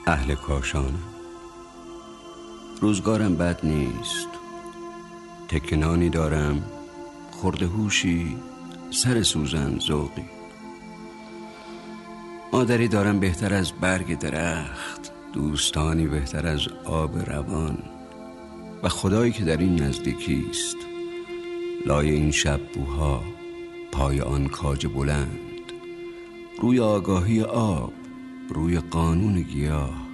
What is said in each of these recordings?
اهل کاشانم. روزگارم بد نیست. تکنانی دارم، خورده هوشی، سر سوزن ذوقی. مادری دارم بهتر از برگ درخت، دوستانی بهتر از آب روان، و خدایی که در این نزدیکی است. لای این شب بوها، پای آن کاج بلند، روی آگاهی آب، روی قانون گیاه.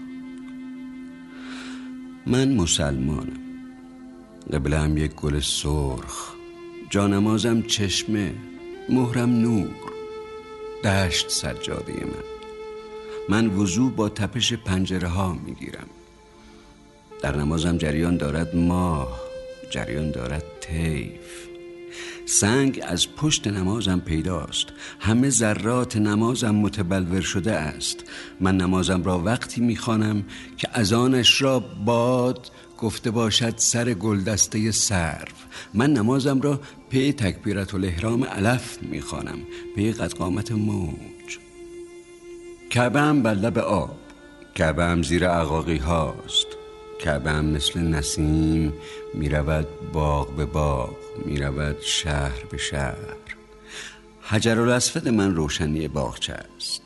من مسلمانم. قبله‌ام یک گل سرخ، جانمازم چشمه، مهرم نور، دشت سجاده من وضو با تپش پنجره ها میگیرم. در نمازم جریان دارد ماه، جریان دارد طیف. سنگ از پشت نمازم پیداست، همه ذرات نمازم متبلور شده است. من نمازم را وقتی میخوانم که اذانش را باد گفته باشد سر گلدسته سرو. من نمازم را پی تکبیرت الاحرام علف میخوانم، پی قدقامت موج. کعبه ام بر لب آب، کعبه ام زیر عقاقی هاست، کعبه ام مثل نسیم میرود باغ به باغ، میرود شهر به شهر. حجرالاسود من روشنی باغچه است.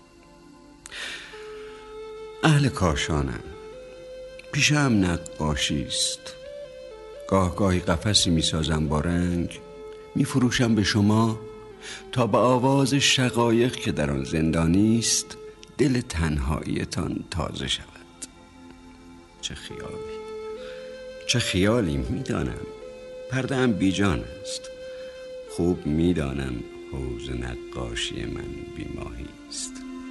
اهل کاشانم. پیشم نقاشی است. گاه گاهی قفسی میسازم با رنگ، میفروشم به شما تا به آواز شقایق که در آن زندانی است دل تنهاییتان تازه شود. چه خیالی میدانم. پرده ام بیجان است. خوب میدانم حوض نقاشی من بیماهی است.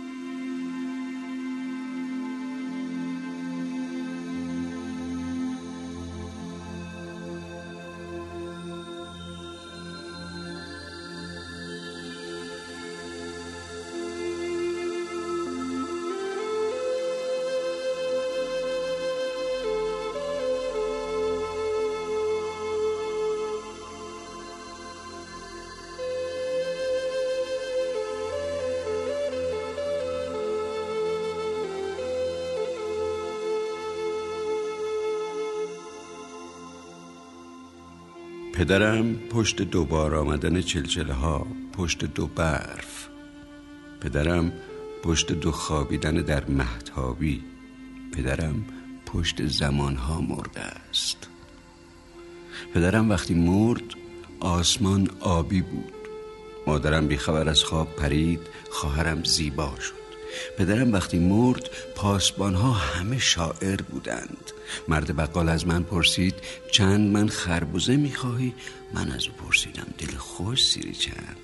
پدرم پشت دو بار آمدن چلچله ها، پشت دو برف. پدرم پشت دو خوابیدن در مهتابی. پدرم پشت زمانها مرده است. پدرم وقتی مرد آسمان آبی بود. مادرم بیخبر از خواب پرید، خواهرم زیبا شد. پدرم وقتی مرد پاسبانها همه شاعر بودند. مرد بقال از من پرسید چند من خربوزه میخواهی؟ من از او پرسیدم دل خوش سیری چند.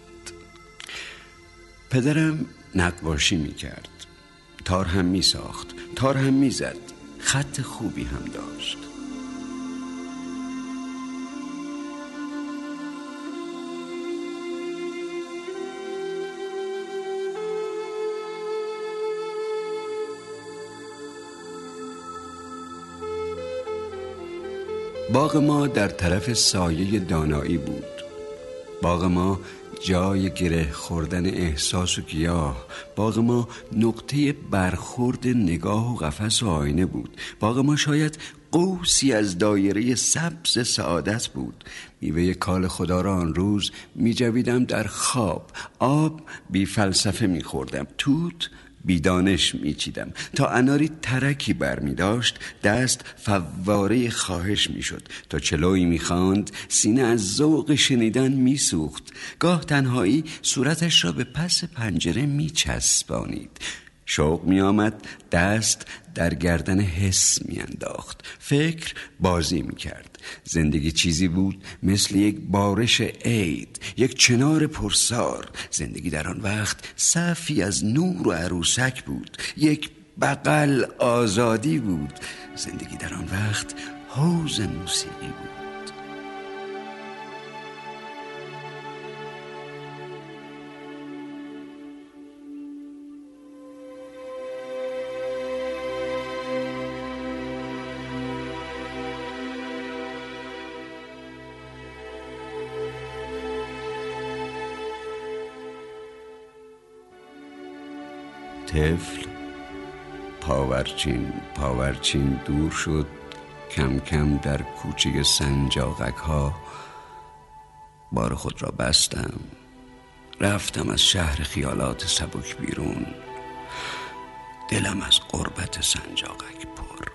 پدرم نقاشی میکرد، تار هم میساخت، تار هم میزد، خط خوبی هم داشت. باغ ما در طرف سایه دانایی بود. باغ ما جای گره خوردن احساس و گیاه. باغ ما نقطه برخورد نگاه و قفس و آینه بود. باغ ما شاید قوسی از دایره سبز سعادت بود. میوه کال خدا را آن روز میجویدم در خواب. آب بی فلسفه میخوردم، توت بی دانش میچیدم. تا اناری ترکی بر می داشت دست فواره خواهش میشد. تا چلوی میخواند سینه از ذوق شنیدن میسوخت. گاه تنهایی صورتش را به پس پنجره میچسبانید. شوق می آمد دست در گردن حس می انداخت. فکر بازی می کرد. زندگی چیزی بود مثل یک بارش عید، یک چنار پرسار. زندگی در آن وقت صفی از نور و عروسک بود. یک بغل آزادی بود. زندگی در آن وقت حوض موسیقی بود. طفل پاورچین دور شد. کم کم در کوچه سنجاقک ها بار خود را بستم. رفتم از شهر خیالات سبک بیرون. دلم از غربت سنجاقک پر.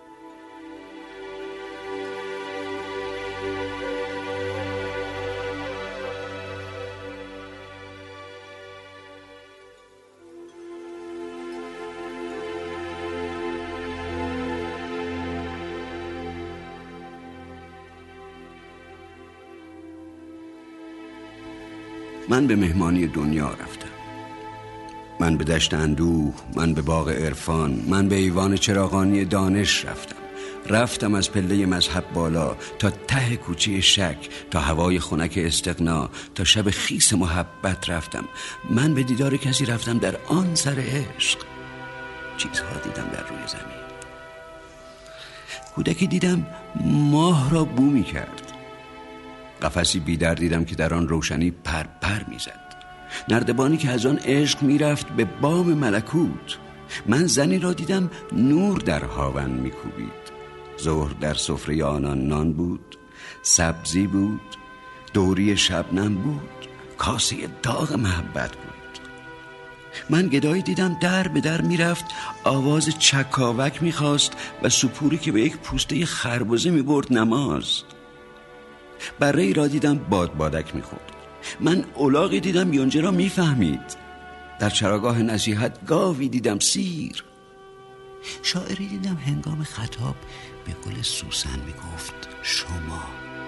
من به مهمانی دنیا رفتم. من به دشت اندوه، من به باغ عرفان، من به ایوان چراغانی دانش رفتم از پله مذهب بالا تا ته کوچه شک، تا هوای خنک استغنا، تا شب خیس محبت رفتم. من به دیدار کسی رفتم در آن سر عشق. چیزها دیدم در روی زمین. کودکی دیدم ماه را بو می کرد. قفسی بیدر دیدم که در آن روشنی پر می زد. نردبانی که از آن عشق می رفت به بام ملکوت. من زنی را دیدم نور در هاون می کوبید. ظهر در سفره آنان نان بود، سبزی بود، دوری شبنم بود، کاسه داغ محبت بود. من گدایی دیدم در به در می رفت، آواز چکاوک می خواست و سپوری که به یک پوسته خربزه می برد نماز. بره ای را دیدم بادبادک می خورد. من الاغی دیدم یونجه را می فهمید. در چراگاه نصیحت گاوی دیدم سیر. شاعری دیدم هنگام خطاب به گل سوسن می گفت شما.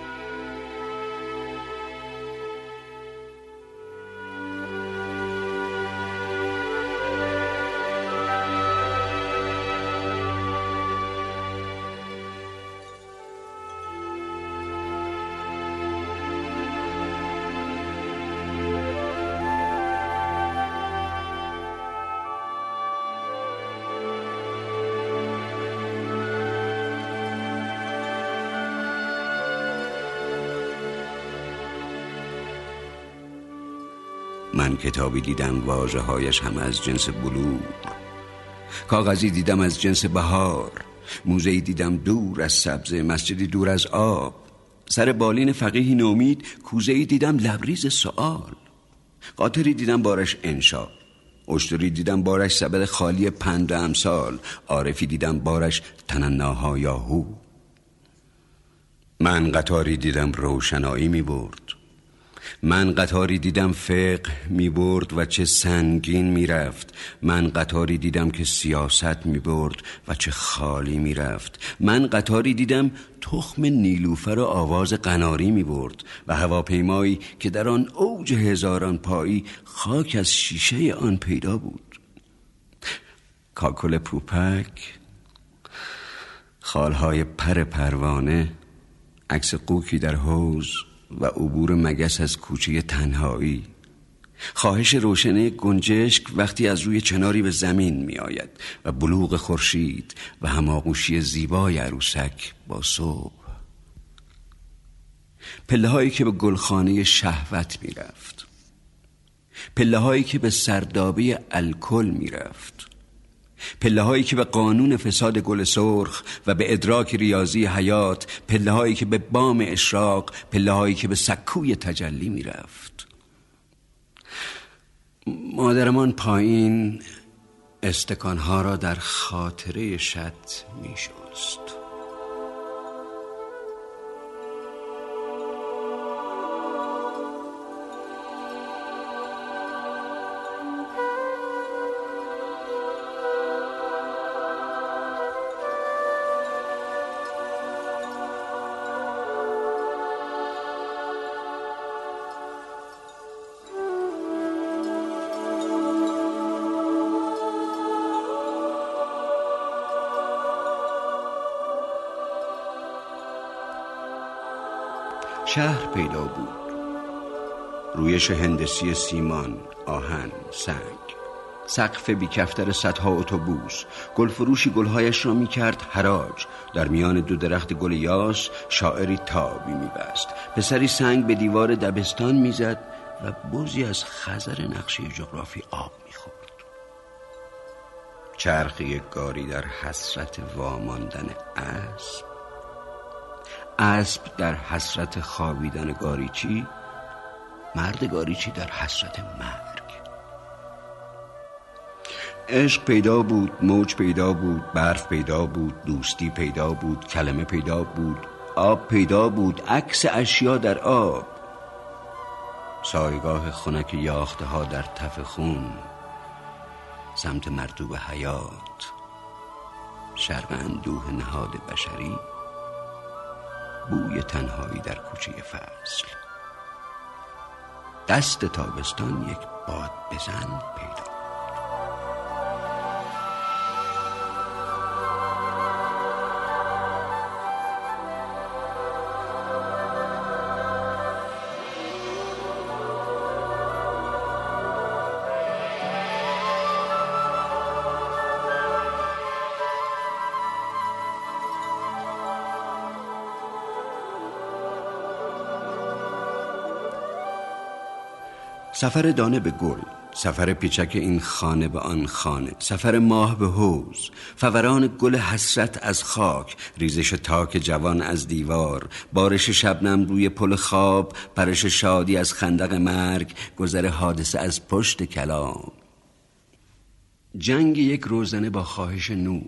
من کتابی دیدم واژه‌هایش هم از جنس بلور، کاغذی دیدم از جنس بهار، موزه‌ای دیدم دور از سبزه، مسجدی دور از آب، سر بالین فقیهی نومید، کوزه‌ای دیدم لبریز سؤال، قاطری دیدم بارش انشا، اشتری دیدم بارش سبد خالی پند و امثال، عارفی دیدم بارش تنناها یاهو. من قطاری دیدم روشنایی می برد. من قطاری دیدم فقه می برد و چه سنگین می رفت. من قطاری دیدم که سیاست می برد و چه خالی می رفت. من قطاری دیدم تخم نیلوفر و آواز قناری می برد و هواپیمایی که در آن اوج هزاران پایی خاک از شیشه آن پیدا بود. کاکل پوپک، خالهای پروانه، عکس قوکی در حوض و عبور مگس از کوچه تنهایی، خواهش روشنه گنجشک وقتی از روی چناری به زمین می آید و بلوغ خورشید و هماغوشی زیبای عروسک با صبح. پله هایی که به گلخانه شهوت می رفت، پله هایی که به سردابه الکل می رفت، پله هایی که به قانون فساد گل سرخ و به ادراک ریاضی حیات، پله هایی که به بام اشراق، پله هایی که به سکوی تجلی می رفت. مادرمان پایین استکانها را در خاطره شط می شست. شهر پیدا بود. رویش هندسی سیمان، آهن، سنگ، سقف بیکفتر صدها اتوبوس، گلفروشی گلهایش را می کرد حراج. در میان دو درخت گل یاس شاعری تابی می بست. پسری سنگ به دیوار دبستان می زد و بزی از خزر نقشه جغرافی آب می خورد. چرخ یک گاری در حسرت واماندن اسب در حسرت خوابیدن گاریچی، مرد گاریچی در حسرت مرگ. عشق پیدا بود، موج پیدا بود، برف پیدا بود، دوستی پیدا بود، کلمه پیدا بود، آب پیدا بود، عکس اشیا در آب، سایگاه خنک یاخته ها در تف خون، سمت مرطوب حیات، شرق اندوه نهاد بشری، بوی تنهایی در کوچه فصل، دست تابستان یک باد بزن پیدا. سفر دانه به گل، سفر پیچک این خانه به آن خانه، سفر ماه به حوض، فوران گل حسرت از خاک، ریزش تاک جوان از دیوار، بارش شبنم روی پل خواب، پرش شادی از خندق مرگ، گذر حادثه از پشت کلام، جنگ یک روزنه با خواهش نور،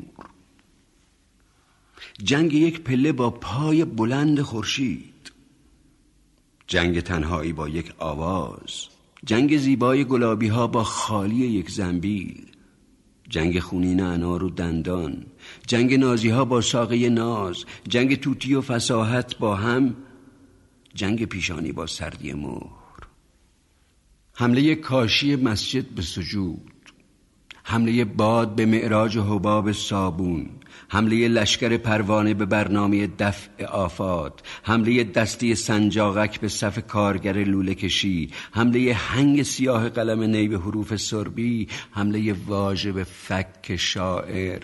جنگ یک پله با پای بلند خورشید، جنگ تنهایی با یک آواز، جنگ زیبای گلابی ها با خالی یک زنبیل، جنگ خونین انار و دندان، جنگ نازی ها با ساقه ناز، جنگ توتی و فصاحت با هم، جنگ پیشانی با سردی مهر، حمله کاشی مسجد به سجود، حمله باد به معراج حباب صابون، حمله لشکر پروانه به برنامه دفع آفات، حمله دستی سنجاقک به صف کارگر لوله کشی، حمله هنگ سیاه قلم نی به حروف سربی، حمله واژه به فک شاعر،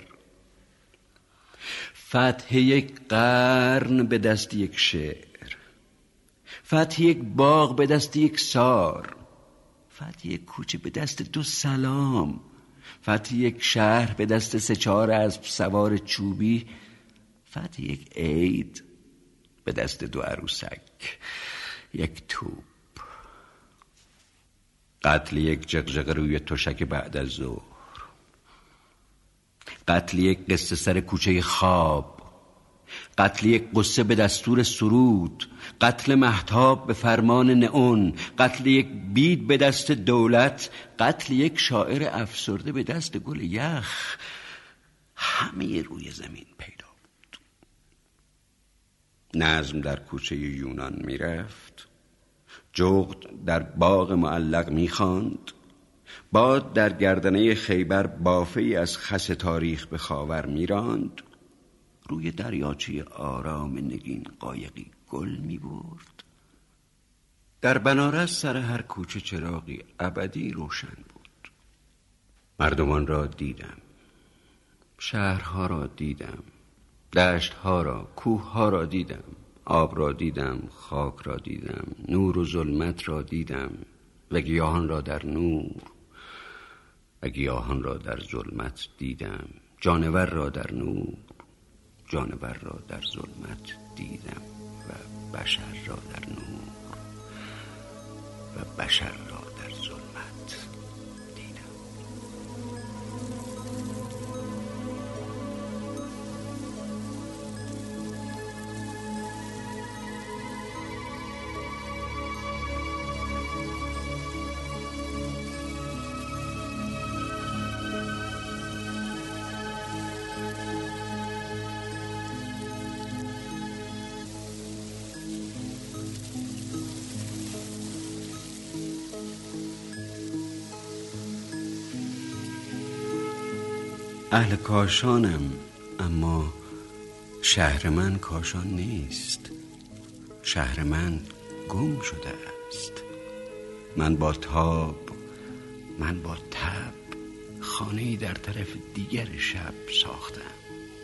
فتح یک قرن به دست یک شعر، فتح یک باغ به دست یک سار، فتح یک کوچه به دست دو سلام، فتح یک شهر به دست 3-4 اسب سوار چوبی، فتح یک عید به دست 2 عروسک، یک توپ، قتل یک جغجغ روی تشک بعد از ظهر، قتل یک قصه سر کوچه خواب، قتل یک قصه به دستور سرود، قتل مهتاب به فرمان نئون، قتل یک بید به دست دولت، قتل یک شاعر افسرده به دست گل یخ، همه روی زمین پیدا بود. نظم در کوچه یونان می رفت، جغد در باغ معلق می خواند، باد در گردنه خیبر بافه‌ای از خس تاریخ به خاور می راند، روی دریاچه آرام نگین قایقی گل می برد. در بنارس سر هر کوچه چراغی ابدی روشن بود. مردمان را دیدم، شهرها را دیدم، دشتها را، کوهها را دیدم، آب را دیدم، خاک را دیدم، نور و ظلمت را دیدم و گیاهان را در نور و گیاهان را در ظلمت دیدم، جانور را در نور، جانور را در ظلمت دیدم و بشر را در نور و بشر را در ظلمت دیدم. اهل کاشانم، اما شهر من کاشان نیست. شهر من گم شده است. من با تاب، من با تب خانه‌ای در طرف دیگر شب ساختم.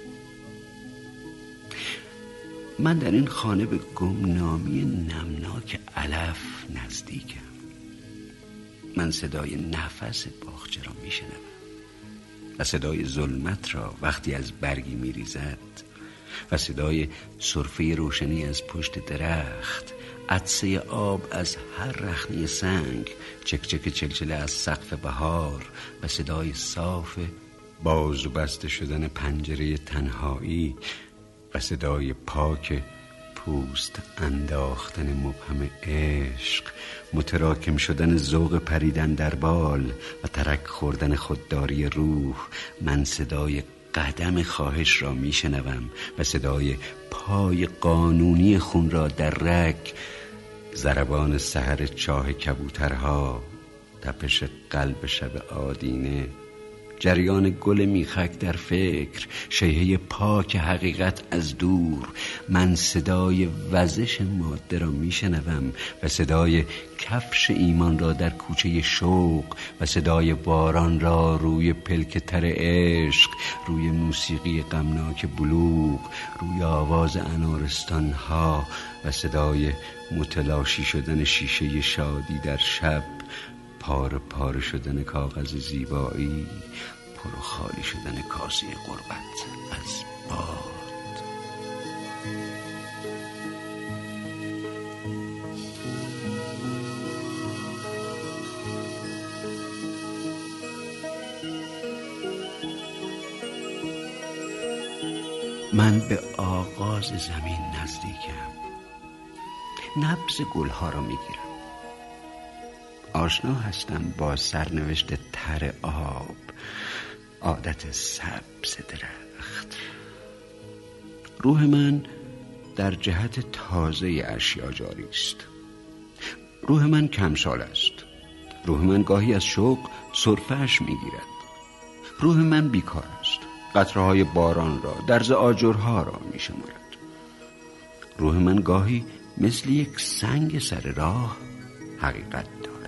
من در این خانه به گمنامی نمناک علف نزدیکم. من صدای نفس باغچه را میشنوم. و صدای ظلمت را وقتی از برگی میریزد و صدای سرفه روشنی از پشت درخت، عطسه آب از هر رخنه سنگ، چکچک چلچله از سقف بهار و صدای صاف باز و بسته شدن پنجره تنهایی و صدای پاک پوست انداختن مبهم عشق، متراکم شدن ذوق پریدن در بال و ترک خوردن خودداری روح. من صدای قدم خواهش را میشنوم و صدای پای قانونی خون را در رگ، ضربان سحر چاه کبوترها، تپش قلب شب آدینه، جریان گل میخک در فکر، شیهه پاک حقیقت از دور. من صدای وزش ماده را میشنوم و صدای کفش ایمان را در کوچه شوق و صدای باران را روی پلک تر عشق، روی موسیقی غمناک بلوغ، روی آواز انارستان ها و صدای متلاشی شدن شیشه شادی در شب، پاره پاره شدن کاغذ زیبایی، پر و خالی شدن کاسه غربت از باد. من به آغاز زمین نزدیکم، نبض گلها را میگیرم. آشنا هستم با سرنوشت تر آب، عادت سبز درخت. روح من در جهت تازه اشیا جاری است. روح من کمسال است. روح من گاهی از شوق سرفه‌اش میگیرد. روح من بیکار است. قطره‌های باران را، درز آجرها را میشمارد. روح من گاهی مثل یک سنگ سر راه حقیقت دارد.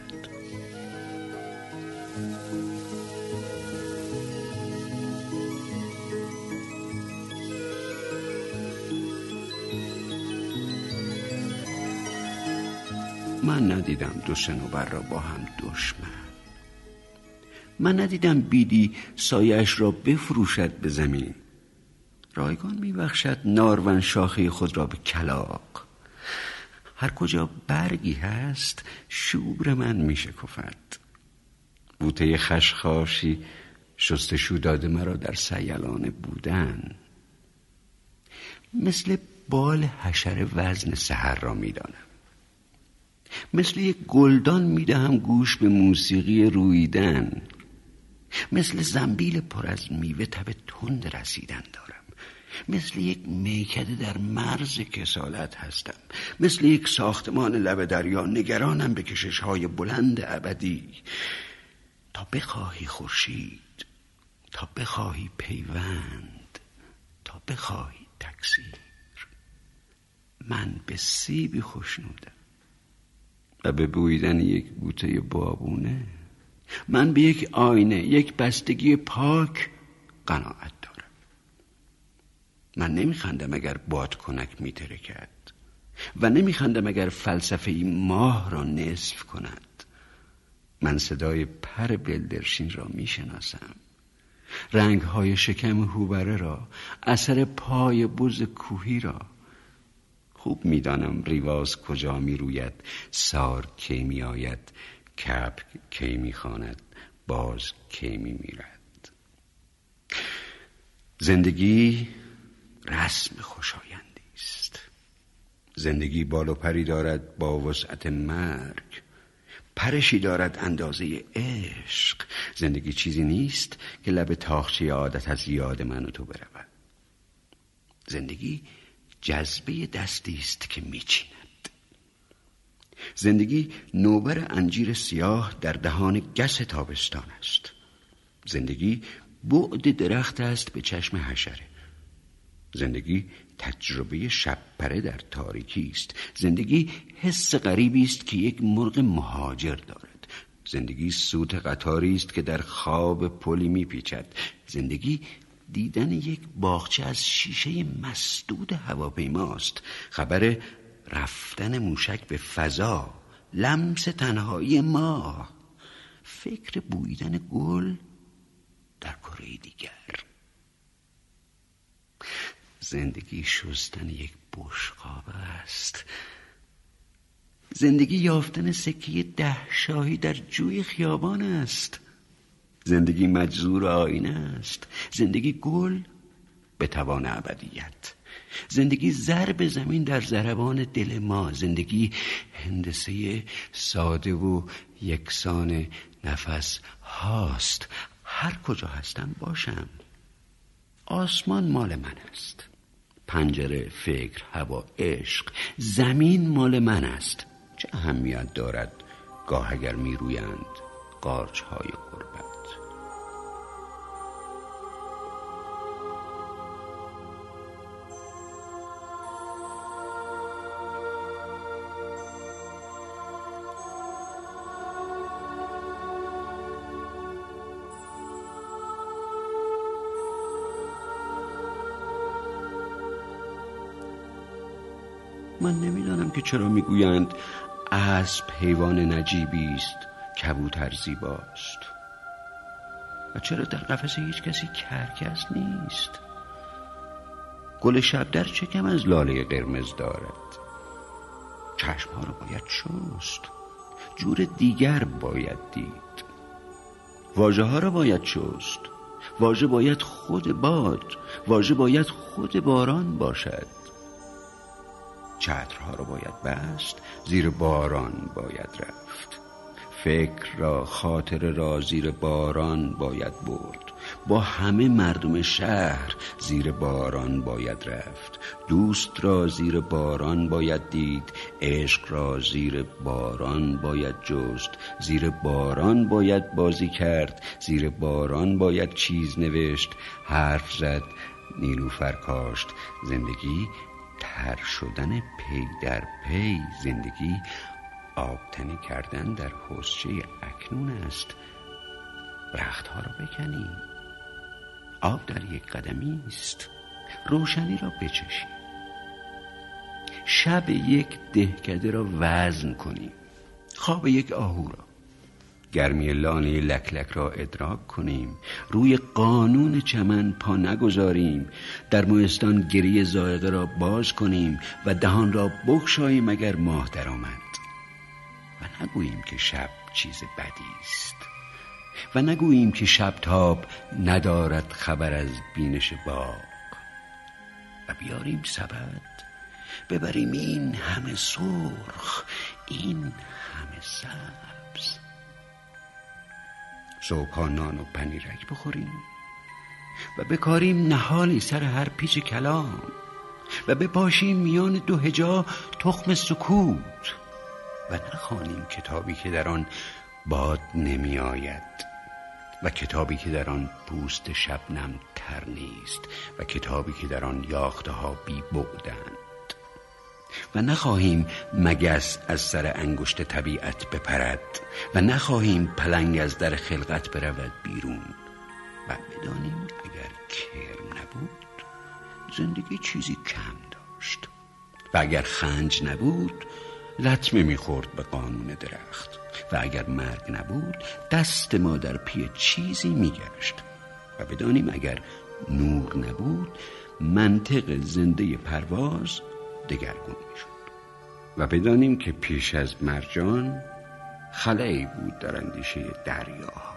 من ندیدم دو صنوبر را با هم دشمن. من ندیدم بیدی سایه‌اش را بفروشد به زمین. رایگان میبخشد نارون شاخه خود را به کلاغ. هر کجا برگی هست شور من میشکفد. بوته خشخاشی شستشو داده مرا در سیلان بودن. مثل بال حشره وزن سحر را میدانم. مثل یک گلدان میدهم گوش به موسیقی رویدن. مثل زنبیل پر از میوه تب تند رسیدن دارم. مثل یک میکده در مرز کسالت هستم. مثل یک ساختمان لب دریا نگرانم به کشش‌های بلند ابدی. تا بخواهی خورشید، تا بخواهی پیوند، تا بخواهی تکثیر. من به سیبی خوشنودم و به بویدن یک بوته بابونه. من به یک آینه، یک بستگی پاک قناعت دارم. من نمیخندم اگر بادکنک میترکد و نمیخندم اگر فلسفه ماه را نصف کند. من صدای پر بلدرشین را میشناسم، رنگهای شکم هوبره را، اثر پای بز کوهی را. خوب میدانم ریواز کجا میروید، سار کی میآید، کبک کی میخواند، باز کی میمیرد. زندگی رسم خوشایندی است. زندگی بال و پری دارد با وسعت مرگ، پرشی دارد اندازه عشق. زندگی چیزی نیست که لب تاخچه عادت از یاد من و تو برود. زندگی جذبه دستی است که میچیند. زندگی نوبر انجیر سیاه در دهان گس تابستان است. زندگی بعد درخت است به چشم حشره. زندگی تجربه شب پره در تاریکی است. زندگی حس غریبی است که یک مرغ مهاجر دارد. زندگی سوت قطاری است که در خواب پلی میپیچد. زندگی دیدن یک باغچه از شیشه مسدود هواپیماست. خبر رفتن موشک به فضا، لمس تنهایی ماه، فکر بویدن گل در کره دیگر. زندگی شستن یک بشقاب است. زندگی یافتن سکه 10 شاهی در جوی خیابان است. زندگی مجذور آینه است. زندگی گل به توان ابدیت. زندگی ضرب زمین در ضربان دل ما. زندگی هندسه ساده و یکسان نفس هاست. هر کجا هستم باشم. آسمان مال من است، پنجره، فکر، هوا، عشق. زمین مال من است. چه اهمیت دارد گاه اگر می رویند قارچ‌های غربت. من نمیدانم که چرا میگویند اسب حیوان نجیبی است، کبوتر زیباست. و چرا در قفس هیچ کسی کرکس نیست؟ گل شبدر چه کم از لاله قرمز دارد؟ چشمها را باید شست، جور دیگر باید دید. واژه ها را باید شست. واژه باید خود باد، واژه باید خود باران باشد. چترها را باید بست، زیر باران باید رفت. فکر را، خاطر را زیر باران باید برد. با همه مردم شهر زیر باران باید رفت. دوست را زیر باران باید دید. عشق را زیر باران باید جست. زیر باران باید بازی کرد. زیر باران باید چیز نوشت، حرف زد، نیلوفر کاشت. زندگی تر شدن پی در پی. زندگی آبتنی کردن در حوضچه اکنون است. رختها را بکنیم. آب در یک قدمی است. روشنی را بچشیم. شب یک دهکده را وزن کنیم. خواب یک آهو را. گرمی لانه لکلک را ادراک کنیم. روی قانون چمن پا نگذاریم. در مهستان گریه ذائقه را باز کنیم و دهان را بگشاییم اگر ماه در آمد. و نگوییم که شب چیز بدی است. و نگوییم که شب تاب ندارد خبر از بینش باغ. و بیاریم سبد، ببریم این همه سرخ، این همه سبز. صبحا نان و پنیرک بخوریم و بکاریم نهالی سر هر پیچ کلام و بپاشیم میان 2 هجا تخم سکوت و نخوانیم کتابی که در آن باد نمی آید و کتابی که در آن پوست شبنم تر نیست و کتابی که در آن یاخته ها بی بعدند و نخواهیم مگس از سر انگشت طبیعت بپرد و نخواهیم پلنگ از در خلقت برود بیرون و بدانیم اگر کرم نبود زندگی چیزی کم داشت و اگر خنج نبود لطمه میخورد به قانون درخت و اگر مرگ نبود دست ما در پی چیزی میگشت و بدانیم اگر نور نبود منطق زنده پرواز دگرگون میشد و بدانیم که پیش از مرجان خلایی بود در اندیشه دریاها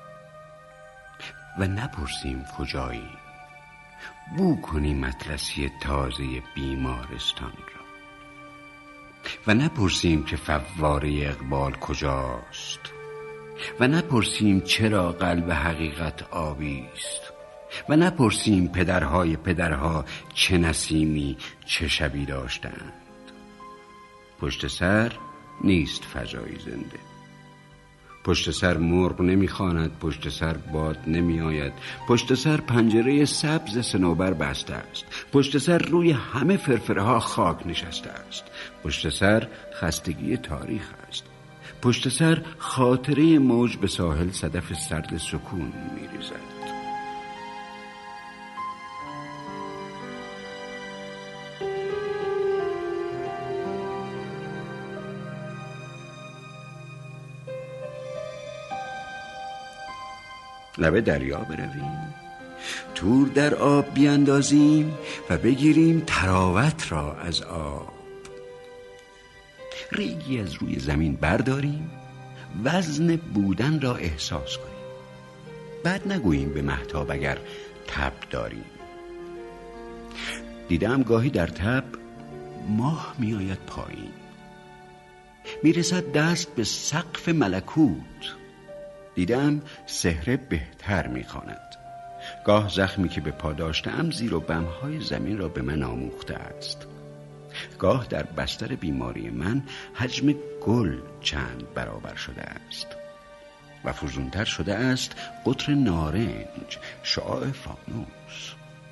و نپرسیم کجایی، بو کنیم اطلسی تازه بیمارستان را و نپرسیم که فواره اقبال کجاست و نپرسیم چرا قلب حقیقت آبی است و نپرسیم پدرهای پدرها چه نسیمی چه شبی داشتند. پشت سر نیست فضای زنده. پشت سر مرغ نمیخواند، پشت سر باد نمی آید، پشت سر پنجره سبز صنوبر بسته است، پشت سر روی همه فرفره ها خاک نشسته است، پشت سر خستگی تاریخ است، پشت سر خاطره موج به ساحل صدف سرد سکون می ریزد. لب دریا برویم، تور در آب بیاندازیم و بگیریم تراوت را از آب. ریگی از روی زمین برداریم، وزن بودن را احساس کنیم. بعد نگوییم به مهتاب اگر تب داریم. دیدم گاهی در تب ماه میآید پایین، میرسد دست به سقف ملکوت. دیدم سحر بهتر میخواند. گاه زخمی که به پا داشتم زیر و بمهای زمین را به من آموخته است. گاه در بستر بیماری من حجم گل چند برابر شده است و فزونتر شده است قطر نارنج، شعاع فانوس.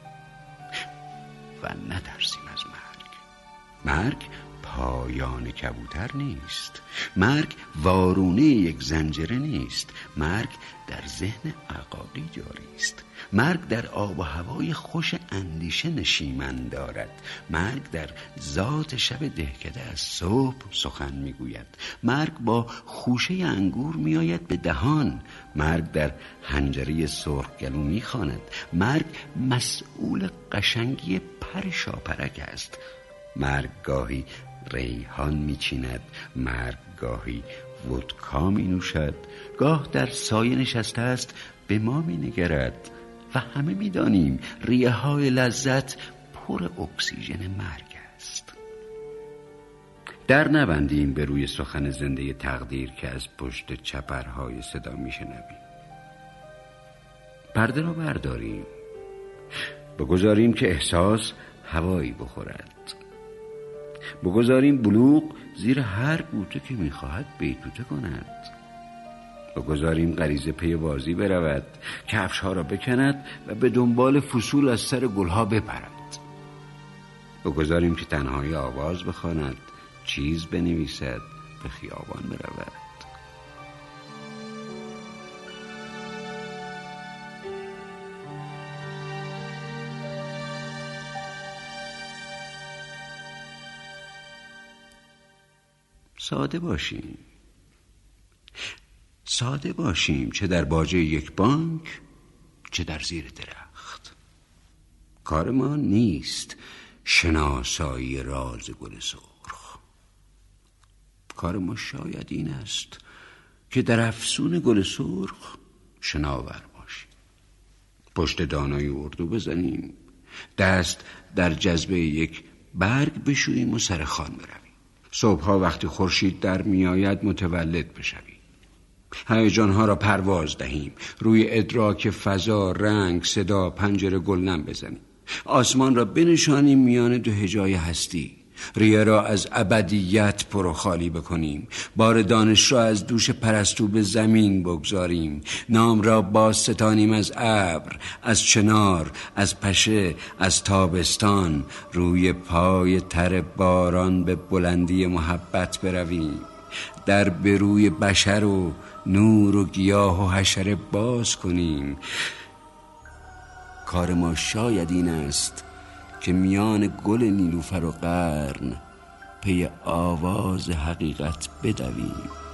و نترسیم از مرگ. مرگ پایان کبوتر نیست. مرگ وارونه یک زنجره نیست. مرگ در ذهن عقاقی جاری است. مرگ در آب و هوای خوش اندیشه نشیمن دارد. مرگ در ذات شب دهکده از صبح سخن میگوید. مرگ با خوشه انگور میآید به دهان. مرگ در حنجره سرخگلو میخواند. مرگ مسئول قشنگی پر شاپرک است. مرگ گاهی ریحان میچیند، مرگ گاهی ودکا مینوشد، گاه در سایه نشسته است به ما مینگرد. و همه میدانیم ریه های لذت پر اکسیژن مرگ است. در نبندیم به روی سخن زنده تقدیر که از پشت چپرهای صدا میشنویم. پرده را برداریم، بگذاریم که احساس هوایی بخورد. بگذاریم بلوغ زیر هر بوته که میخواهد بیتوته کند. بگذاریم غریزه پی بازی برود، کفشها را بکند و به دنبال فصول از سر گلها بپرد. بگذاریم که تنهایی آواز بخواند، چیز بنویسد، به خیابان برود. ساده باشیم. ساده باشیم، چه در باجه یک بانک، چه در زیر درخت. کار ما نیست شناسایی راز گل سرخ. کار ما شاید این است که در افسون گل سرخ شناور باشیم. پشت دانای اردو بزنیم، دست در جذبه یک برگ بشوییم و سر خوان برویم. صبحها وقتی خورشید در میآید متولد بشویم. هیجانها را پرواز دهیم، روی ادراک فضا، رنگ، صدا، پنجره گلنم بزنیم. آسمان را بنشانیم میان دو هجای هستی. ریه را از ابدیت پر و خالی بکنیم. بار دانش را از دوش پرستو به زمین بگذاریم. نام را باز ستانیم از ابر، از چنار، از پشه، از تابستان. روی پای تر باران به بلندی محبت برویم. در بروی بشر و نور و گیاه و حشره باز کنیم. کار ما شاید این است که میان گل نیلوفر و قرن پی آواز حقیقت بدویم.